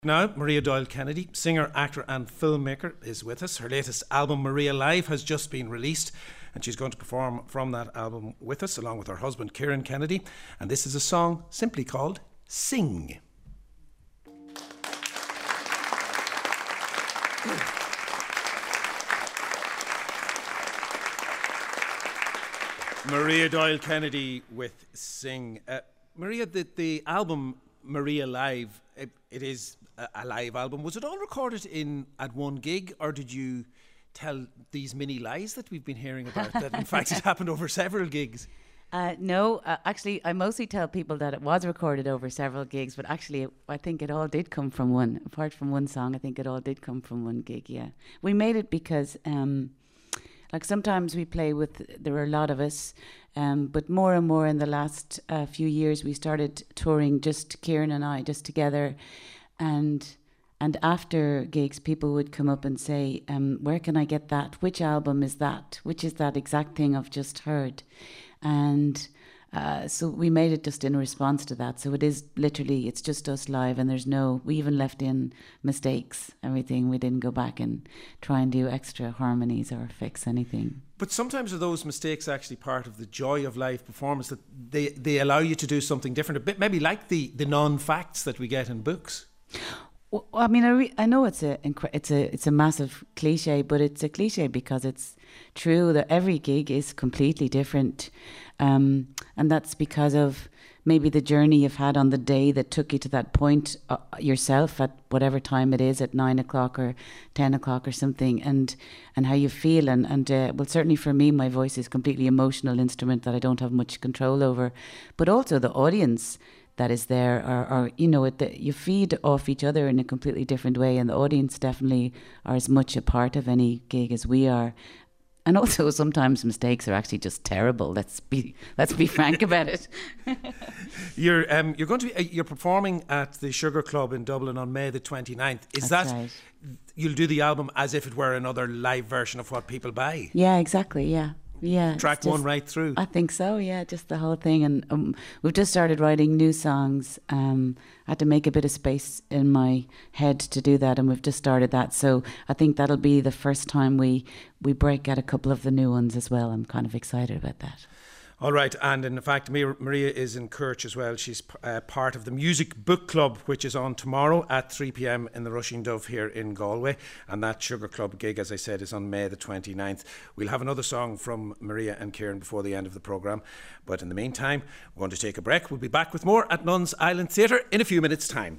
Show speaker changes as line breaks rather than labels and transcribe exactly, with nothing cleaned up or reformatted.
Now, Maria Doyle Kennedy, singer, actor and filmmaker, is with us. Her latest album, Maria Live, has just been released and she's going to perform from that album with us along with her husband Kieran Kennedy, and this is a song simply called Sing. Maria Doyle Kennedy with Sing. Uh, Maria, the, the album Maria Live, it, it is a, a live album. Was it all recorded in at one gig, or did you tell these mini lies that we've been hearing about, that in fact it happened over several gigs?
Uh, no, uh, actually, I mostly tell people that it was recorded over several gigs, but actually, I think it all did come from one. Apart from one song, I think it all did come from one gig, yeah. We made it because, um, like, sometimes we play with, there are a lot of us, um, but more and more in the last uh, few years, we started touring, just Kieran and I, just together. And and after gigs, people would come up and say, um, where can I get that? Which album is that? Which is that exact thing I've just heard? And uh, so we made it just in response to that. So it is literally, it's just us live, and there's no, we even left in mistakes, everything. We didn't go back and try and do extra harmonies or fix anything.
But sometimes are those mistakes actually part of the joy of live performance, that they, they allow you to do something different, a bit maybe like the, the non-facts that we get in books?
Well, I mean, I, re- I know it's a it's a it's a massive cliche, but it's a cliche because it's true that every gig is completely different, um, and that's because of maybe the journey you've had on the day that took you to that point uh, yourself at whatever time it is, at nine o'clock or ten o'clock or something, and and how you feel. And and uh, well, certainly for me, my voice is a completely emotional instrument that I don't have much control over, but also the audience that is there, or, or you know, it, the, you feed off each other in a completely different way, and the audience definitely are as much a part of any gig as we are. And also sometimes mistakes are actually just terrible. Let's be let's be frank about it.
You're um, you're going to be uh, you're performing at the Sugar Club in Dublin on May the twenty-ninth. Is
That's
that
right.
You'll do the album as if it were another live version of what people buy?
Yeah, exactly. Yeah. Yeah,
track
just,
one right through.
I think so, yeah, just the whole thing. And um, we've just started writing new songs. Um, I had to make a bit of space in my head to do that, and we've just started that. So I think that'll be the first time we, we break out a couple of the new ones as well. I'm kind of excited about that.
All right, and in fact, Maria is in Kirch as well. She's uh, part of the Music Book Club, which is on tomorrow at three p.m. in the Rushing Dove here in Galway. And that Sugar Club gig, as I said, is on May the twenty-ninth. We'll have another song from Maria and Kieran before the end of the programme. But in the meantime, we're going to take a break. We'll be back with more at Nuns Island Theatre in a few minutes' time.